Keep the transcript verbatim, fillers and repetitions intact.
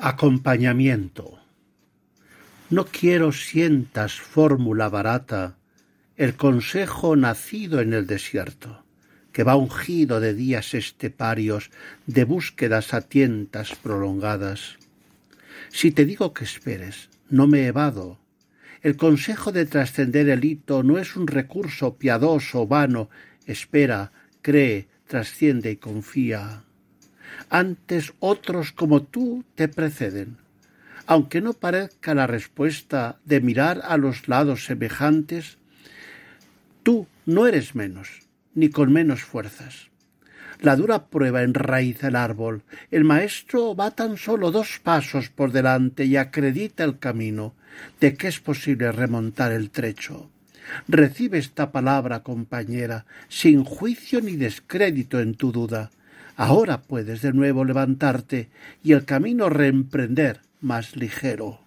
Acompañamiento. No quiero sientas fórmula barata, el consejo nacido en el desierto, que va ungido de días esteparios, de búsquedas a tientas prolongadas. Si te digo que esperes, no me evado. El consejo de trascender el hito no es un recurso piadoso, vano. Espera, cree, trasciende y confía. Antes otros como tú te preceden. Aunque no parezca la respuesta de mirar a los lados semejantes, tú no eres menos, ni con menos fuerzas. La dura prueba enraiza el árbol. El maestro va tan solo dos pasos por delante y acredita el camino de que es posible remontar el trecho. Recibe esta palabra, compañera, sin juicio ni descrédito en tu duda. Ahora puedes de nuevo levantarte y el camino reemprender más ligero.